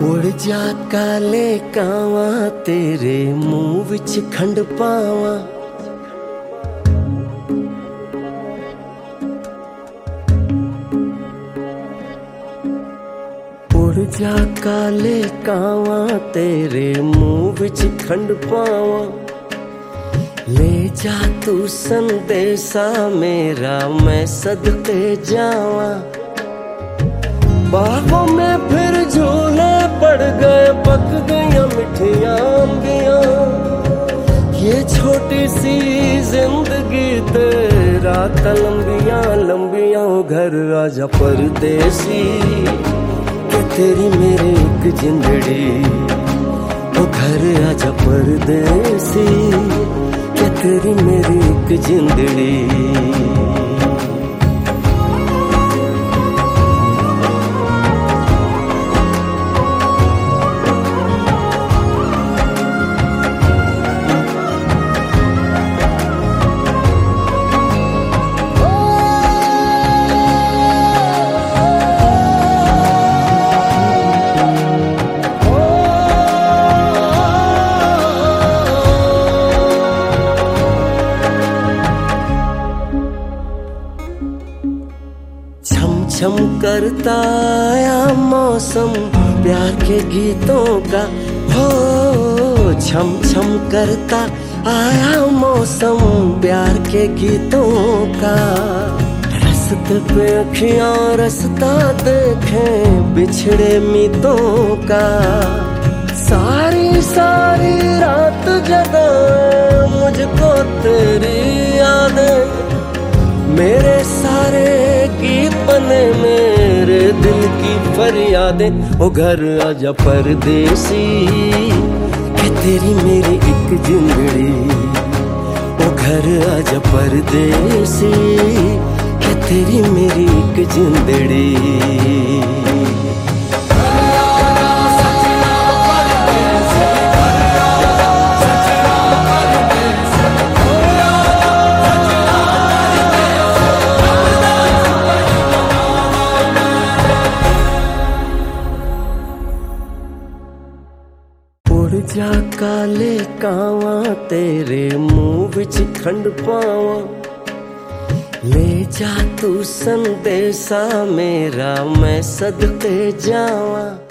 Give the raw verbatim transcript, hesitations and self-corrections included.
उड़ जा काले कावा तेरे मुंह विच खंड पावा। उड़ जा काले कावा तेरे मुंह विच खंड पावा। ले जा तू संदेशा मेरा मैं सदके जावा। बाहों में फिर झूले पड़ गए, पक गई मिठियां अंबियां। ये छोटी सी जिंदगी तेरा लंबियां लंबियां। घर आजा परदेसी के तेरी मेरी एक जिंदड़ी। ओ घर आजा परदेसी के तेरी मेरी एक जिंदड़ी। छम करता आया मौसम प्यार के गीतों का। हो छम छम करता आया मौसम प्यार के गीतों का। रस्ते पे अखियां रस्ता देखें बिछड़े मीतों का। सारी सारी रात जगाए मुझको तेरी यादें। मेरे सारे गीत बने मेरे दिल की फरियादें। ओ घर आजा परदेसी के तेरी मेरी एक जिंदड़ी। ओ घर आजा परदेसी के तेरी मेरी एक जिंदड़ी। उड़ जा काले कावा तेरे मुंह विच खंड पावा। ले जा तू संदेशा मेरा मैं सदके जावा।